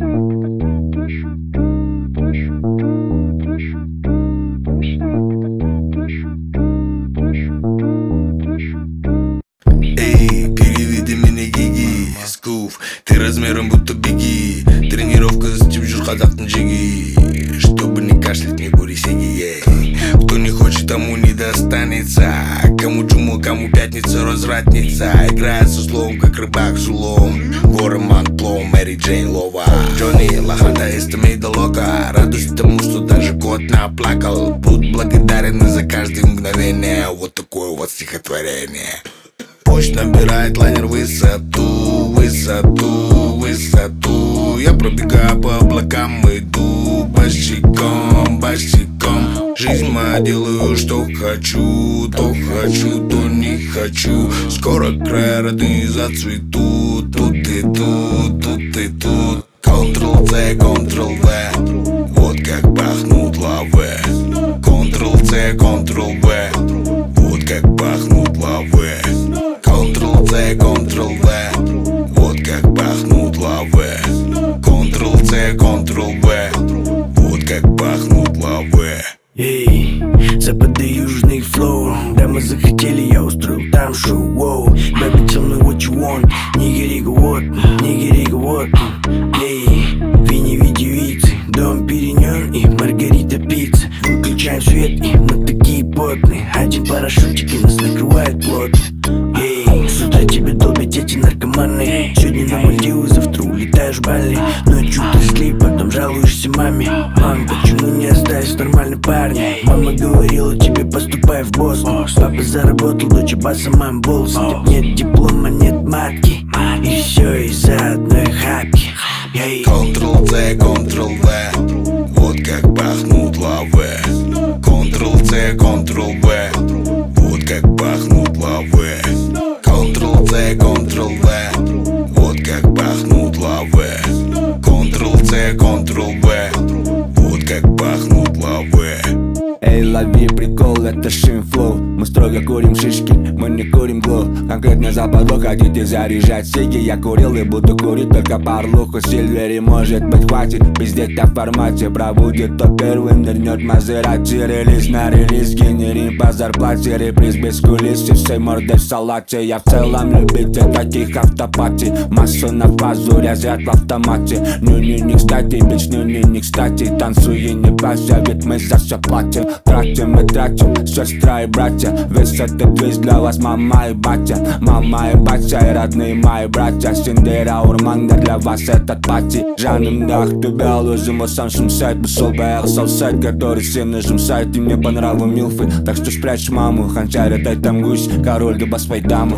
Эй, переведи меня гиги, скуф, ты размером будто беги. Тренировка застепчешь казахтың жеги, чтобы не кашлять, не кури сиги. Кто не хочет, тому не достанется. Кому чуму, кому пятница, развратница. Играет со словом, как рыбак с улом. Горы Манплоу, Мэри Джейн Лова. Джонни Лоханда из Томейда Лока. Радуюсь тому, что даже кот наплакал. Будь благодарен за каждое мгновение. Вот такое вот стихотворение. Почта набирает лайнер высоту, высоту, высоту. Я пробегаю по облакам, иду босиком, босиком. Жизнь моя, делаю, что хочу, то не хочу. Скоро края родные зацветут. Тут и тут, тут и тут. Ctrl-C, Ctrl-V. Вот как пахнут лавы. Ctrl-C, Ctrl-V. Вот как пахнут лавы. Ctrl-C, Ctrl-V. Вот как пахнут лавы. Ctrl-C, Ctrl-V. Вот как пахнут лавы. Эй, запады южных флоу. Да мы захотели, я устроил там шоу. Воу, baby, tell me what you want. Нигерига вот, нигерига вот. Эй, вини видеоицы, дом Периньон и Маргарита пицца. Выключаем свет, и мы такие потные. Один парашютик, и нас накрывает плотно. Эй, с утра тебя долбят эти наркоманы. Сегодня на Мальдивы, завтра улетаешь в Бали. Ночью ты слип, потом жалуешься маме. Мам, почему не остались нормальные парни? Мама говорила тебе, поступай в Бостон. Папа заработал, дочь баса, мам болс. Нет диплома, нет матки. И все из-за одной хапки. Ctrl-C, Ctrl-V. Вот как пахнут лавы. Ctrl-C, Ctrl-V. Вот как пахнут лавы. Ctrl-C, Ctrl-V. Вот как пахнут лавы. Ctrl-C, Ctrl-V. Вот как пахнут лавы. Эй, лови прикол, это Шимфлоу. Мы строго курим шишки, мы не курим гло. Конкретно западло, хотите заряжать сиги. Я курил и буду курить только парлуху. Сильвери, может быть, хватит пиздеть о формате. Пробудет, то первым нырнет Мазерати. Релиз на релиз, генерим по зарплате. Реприз без кулис и всей мордой в салате. Я в целом любитель таких автопатий. Массу на фазу, разряд в автомате. Не кстати, бич, не кстати. Танцуй и не бася, ведь мы за все платим. Тратим и тратим, сестра и братья. Весь этот весь для вас мама и батя. Мама и батя и родные мои братья. Синдера, Урманда, для вас этот пати. Жанымда Ақтөбе, өзім шумсайт. Бұл сол баяғы сол сайт, который сені жұмсайт. И мне по нраву милфы, так что спрячь маму. Ханчар, это там гусь, король баспай даму.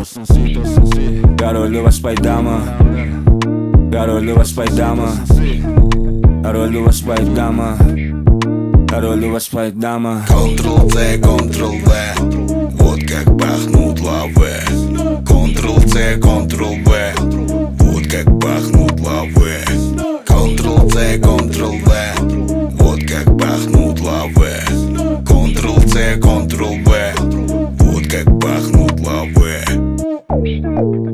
Король баспай дама. Король баспай дама. Король баспай дама. Король баспай дама. Ctrl-C, Ctrl-V. Вот как пахнут лавы. Ctrl-C, Ctrl-V. Вот как пахнут лавы. Ctrl-C, Ctrl-V. Вот как пахнут лавы. Ctrl-C, Ctrl-V. Вот как пахнут лавы.